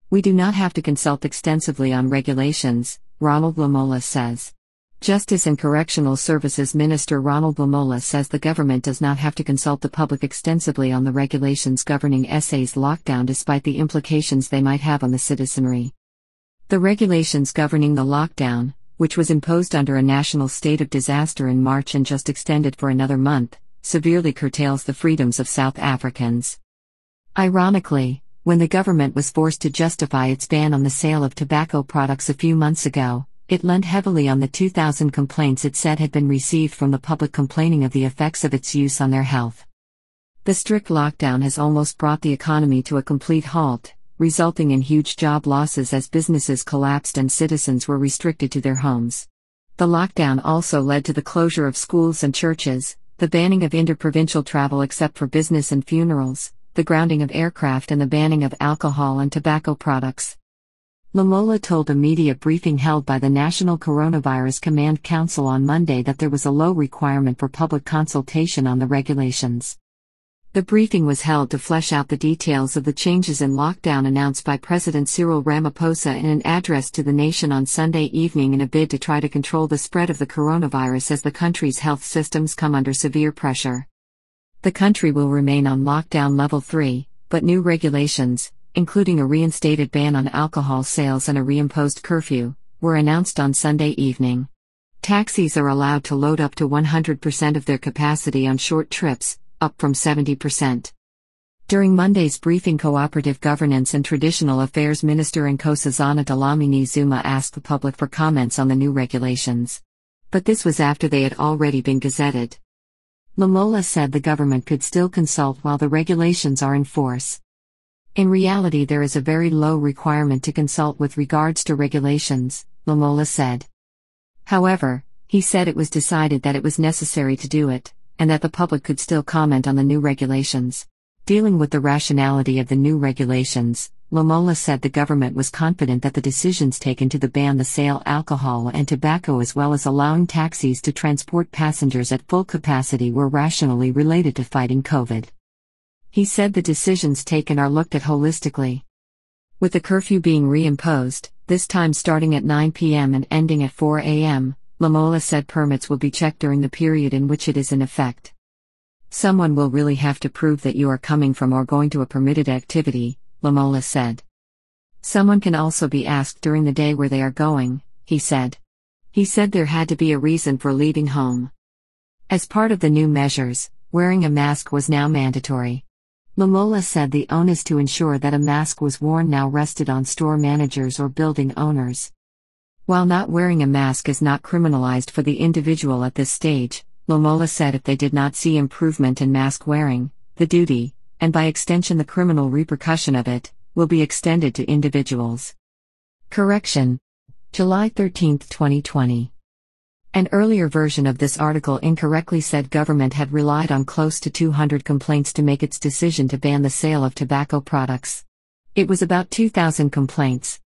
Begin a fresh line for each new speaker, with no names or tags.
We do not have to consult extensively on regulations, Ronald Lamola says. Justice and Correctional Services Minister Ronald Lamola says the government does not have to consult the public extensively on the regulations governing SA's lockdown despite the implications they might have on the citizenry. The regulations governing the lockdown, which was imposed under a national state of disaster in March and just extended for another month, severely curtails the freedoms of South Africans. Ironically, when the government was forced to justify its ban on the sale of tobacco products a few months ago, it leant heavily on the 2,000 complaints it said had been received from the public complaining of the effects of its use on their health. The strict lockdown has almost brought the economy to a complete halt, resulting in huge job losses as businesses collapsed and citizens were restricted to their homes. The lockdown also led to the closure of schools and churches, the banning of interprovincial travel except for business and funerals, the grounding of aircraft and the banning of alcohol and tobacco products. Lamola told a media briefing held by the National Coronavirus Command Council on Monday that there was a low requirement for public consultation on the regulations. The briefing was held to flesh out the details of the changes in lockdown announced by President Cyril Ramaphosa in an address to the nation on Sunday evening in a bid to try to control the spread of the coronavirus as the country's health systems come under severe pressure. The country will remain on lockdown level 3, but new regulations, including a reinstated ban on alcohol sales and a reimposed curfew, were announced on Sunday evening. Taxis are allowed to load up to 100% of their capacity on short trips, up from 70%. During Monday's briefing, Cooperative Governance and Traditional Affairs Minister Nkosazana Dlamini Zuma asked the public for comments on the new regulations. But this was after they had already been gazetted. Lamola said the government could still consult while the regulations are in force. In reality, there is a very low requirement to consult with regards to regulations, Lamola said. However, he said it was decided that it was necessary to do it, and that the public could still comment on the new regulations. Dealing with the rationality of the new regulations, Lamola said the government was confident that the decisions taken to ban the sale alcohol and tobacco as well as allowing taxis to transport passengers at full capacity were rationally related to fighting COVID. He said the decisions taken are looked at holistically. With the curfew being reimposed, this time starting at 9 p.m. and ending at 4 a.m., Lamola said permits will be checked during the period in which it is in effect. Someone will really have to prove that you are coming from or going to a permitted activity, Lamola said. Someone can also be asked during the day where they are going, he said. He said there had to be a reason for leaving home. As part of the new measures, wearing a mask was now mandatory. Lamola said the onus to ensure that a mask was worn now rested on store managers or building owners. While not wearing a mask is not criminalized for the individual at this stage, Lamola said if they did not see improvement in mask wearing, the duty, and by extension the criminal repercussion of it, will be extended to individuals. Correction. July 13, 2020. An earlier version of this article incorrectly said government had relied on close to 200 complaints to make its decision to ban the sale of tobacco products. It was about 2,000 complaints.